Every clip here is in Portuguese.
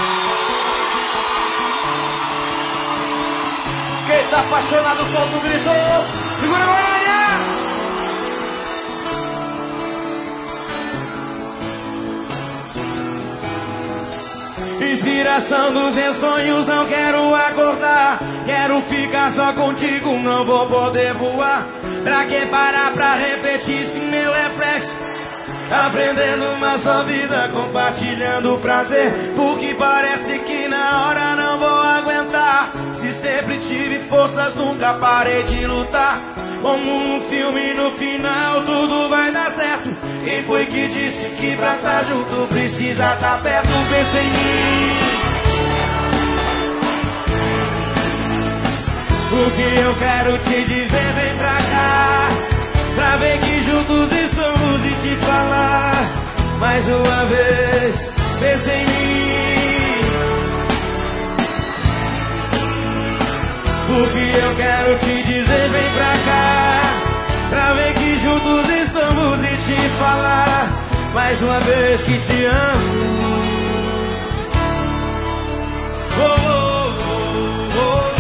Quem tá apaixonado, solta o grito. Segura a Goiânia. Inspiração dos meus sonhos, não quero acordar. Quero ficar só contigo, não vou poder voar. Pra que parar pra refletir se meu reflexo? Aprendendo uma só vida, compartilhando o prazer. Porque parece que na hora não vou aguentar. Se sempre tive forças, nunca parei de lutar. Como um filme, no final tudo vai dar certo. Quem foi que disse que pra tá junto precisa tá perto? Pensa em mim. O que eu quero te dizer, vem pra cá. Pra ver que juntos estamos e te falar mais uma vez, pensa em mim. O que eu quero te dizer, vem pra cá. Pra ver que juntos estamos e te falar mais uma vez que te amo. Oh, oh, oh, oh.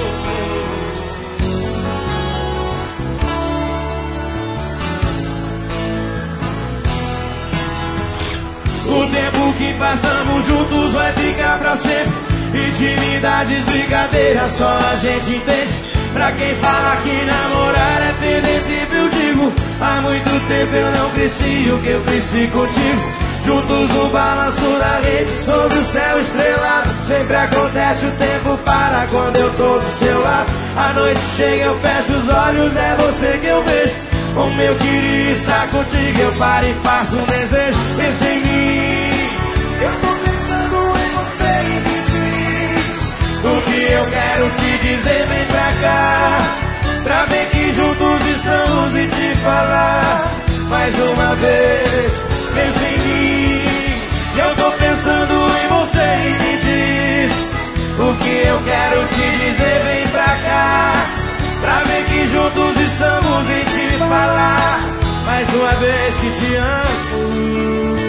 O tempo que passamos juntos vai ficar pra sempre. Intimidades, brincadeiras, só a gente entende. Pra quem fala que namorar é perder tempo, eu digo, há muito tempo eu não cresci o que eu cresci contigo. Juntos no balanço da rede, sobre o céu estrelado. Sempre acontece, o tempo para quando eu tô do seu lado. A noite chega, eu fecho os olhos, é você que eu vejo. Como eu queria estar contigo, eu paro e faço um desejo. Pensa em mim, eu tô pensando em você e me diz o que eu quero te dizer, vem pra cá. Pra ver que juntos estamos e te falar mais uma vez. Pensa em mim, eu tô pensando em você e me diz o que eu quero te dizer, vem pra cá. Pra ver que juntos estamos e te falar mais uma vez que te amo.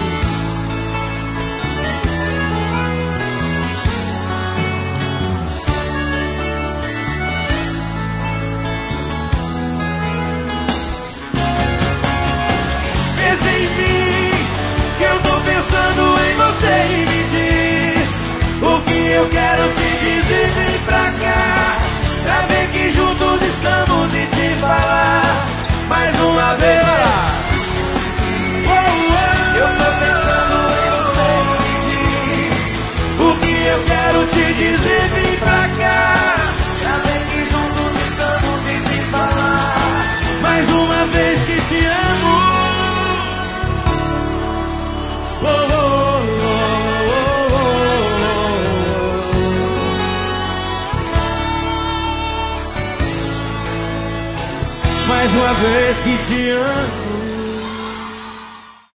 Pensa em mim, que eu tô pensando em você e me diz o que eu quero te dizer, vem pra cá. Pra ver que juntos estamos e te falar mais uma vez. Eu tô pensando em você e me diz o que eu quero te dizer, vem pra cá. Pra ver que juntos estamos e te falar mais uma vez que te amo. Mais uma vez que te amo.